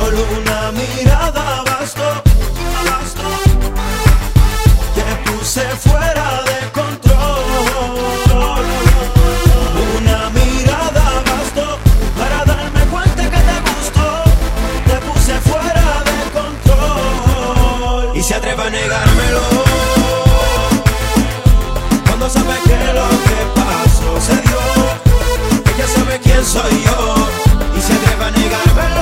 Solo una mirada bastó, te puse fuera de control. Una mirada bastó para darme cuenta que te gustó. Te puse fuera de control. Y se atreve a negármelo cuando sabe que lo que pasó se dio. Ella sabe quién soy yo y se atreve a negármelo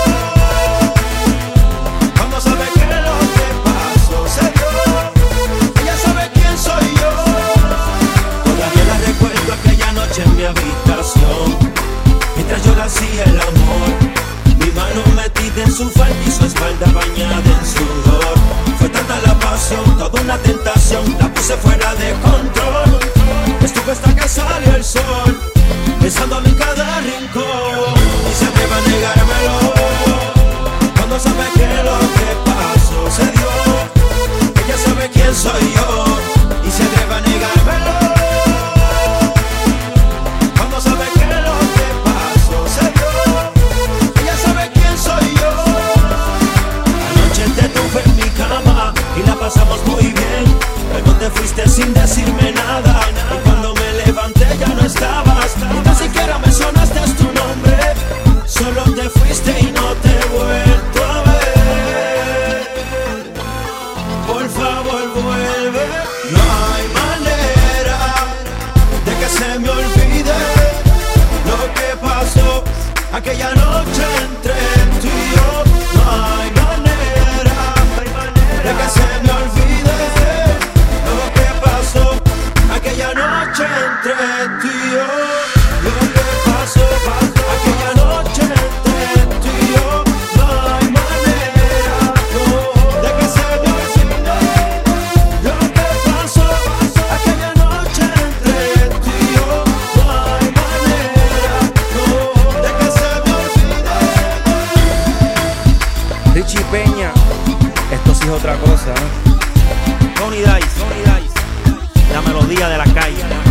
cuando sabe que lo que pasó se dio. Ella sabe quién soy yo. Todavía la recuerdo aquella noche en mi habitación, mientras yo le hacía el amor. Mi mano metida en su falda y su espalda bañada en sudor. Fue tanta la pasión, toda una tentación. La puse fuera de control. Estuve hasta que salió el sol, besándome en cada rincón. Y se atreve a negármelo cuando sabe que lo que pasó se dio. Ella sabe quién soy yo y se atreve a negármelo cuando sabe que lo que pasó se dio. Ella sabe quién soy yo. Anoche te tuve en mi cama y la pasamos muy bien. Luego te fuiste sin decirme nada, y cuando me levanté ya no estabas. Ni tan siquiera mencionaste tu nombre. Solo te fuiste y no te he vuelto a ver. Por favor vuelve. No hay manera de que se me olvide lo que pasó aquella noche entre tú y yo. No hay manera de que se me olvide lo que pasó aquella noche entre tú y yo. Lo que pasó aquella noche entre tú y yo. No hay manera, no, de que se me olvide lo que pasó aquella noche entre tú y yo. No hay manera, no, de que se me olvide. Richie Peña, esto sí es otra cosa, ¿eh? Tony Dice, la melodía de la calle.